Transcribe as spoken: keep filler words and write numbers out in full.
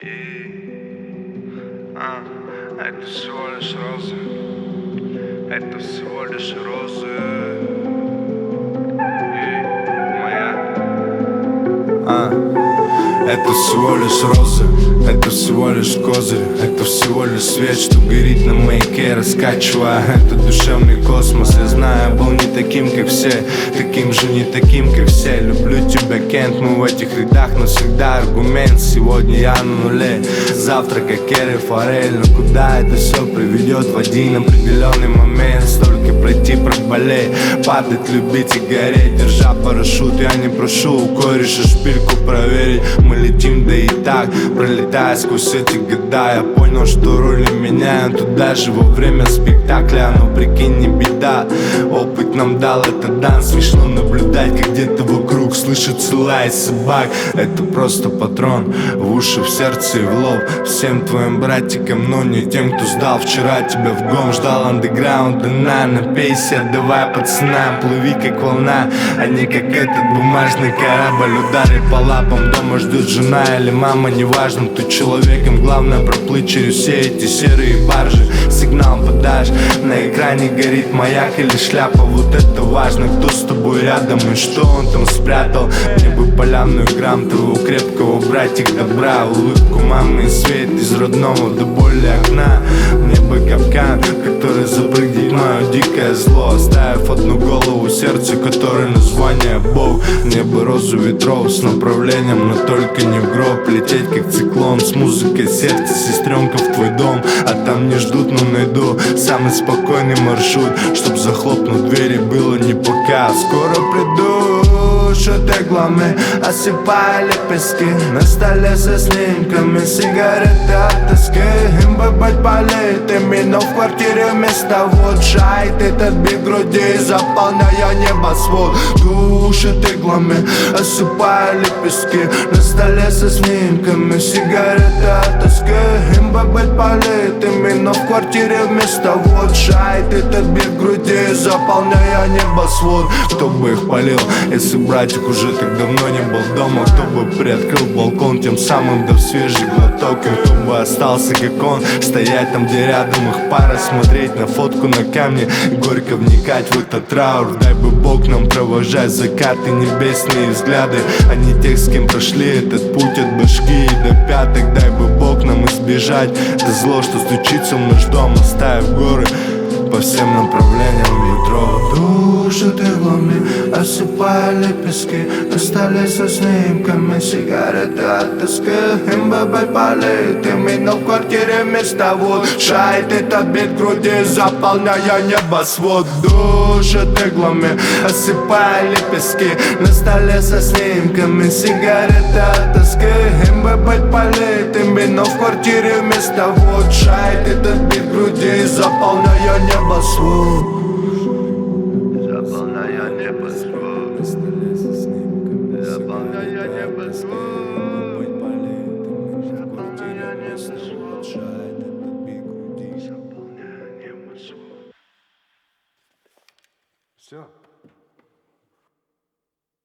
И, а, это всего лишь розы. Это всего лишь розы. И, моя. А. Это всего лишь розы, это всего лишь козырь, это всего лишь свет, что горит на маяке, раскачивая этот душевный космос. Я знаю, был не таким, как все, таким же не таким, как все. Люблю тебя, Кент, мы в этих рядах навсегда аргумент. Сегодня я на нуле, завтра как Керри Форель. Но куда это все приведет в один определенный момент? Столько пройти, проболей, падать, любить и гореть. Держа парашют, я не прошу у кореша шпильку проверить. Мы летим, да и так, пролетая сквозь эти года. Я понял, что роли меняют тут даже во время спектакля. Но прикинь, не беда, опыт нам дал этот дан. Смешно наблюдать, как где-то вокруг слышится лай собак. Это просто патрон в уши, в сердце и в лоб. Всем твоим братикам, но не тем, кто сдал вчера тебя в гом. Ждал андеграунда, на, напейся, давай пацанам. Плыви как волна, а не как этот бумажный корабль. Удары по лапам, дома ждет жена или мама, неважно, ты человеком. Главное проплыть через все эти серые баржи. Сигнал подашь, на экране горит маяк или шляпа. Вот это важно, кто с тобой рядом и что он там спрятал. Мне бы полярную грамм твоего крепкого братик добра. Улыбку мамы и свет из родного до боли окна. Мне бы капкан, который запрыгнет мое дикое зло, оставив одну голову, сердце, которое название Бог. Мне бы розу ветров с направлением, но только не в гроб. Лететь как циклон с музыкой сердца, сестренка, в твой дом. А там не ждут, но найду самый спокойный маршрут, чтоб захлопнуть двери было не пока. Скоро приду, шедеглами осыпая лепестки на столе со снимками, сигареты от тоски. Им бы быть политыми, но в квартире вместо вот шайт этот бит груди, заполняя небосвод. Душит иглами, осыпая лепестки на столе со снимками, сигареты от тоски. Им бы быть политыми, но в квартире вместо вот шайт этот бит груди, заполняя небосвод. Кто бы их полил, если братик уже так давно не был дома? Кто бы приоткрыл балкон, тем самым дав свежий глоток? И кто бы остался, как он, стоять там, где рядом их пара, смотреть на фотку на камне, горько вникать в этот траур. Дай бы Бог нам провожать закаты, небесные взгляды, а не тех, с кем прошли этот путь от башки и до пяток. Дай бы Бог нам избежать это зло, что стучится в наш дом, оставив горы по всем направлениям ветров. Душит иглами, осыпая лепестки на столе со снимками, сигареты от тоски. Им бы быть политыми, но в квартире вместо вот шайт этот бит груди, заполняя небосвод. Душит иглами, осыпая лепестки на столе со снимками, сигареты от тоски. Им бы быть политыми, но в квартире вместо вот шайт этот бит груди, заполняя небосвод. Заполняя небосвод. Заполняя небосвод. Заполняя небосвод. Все.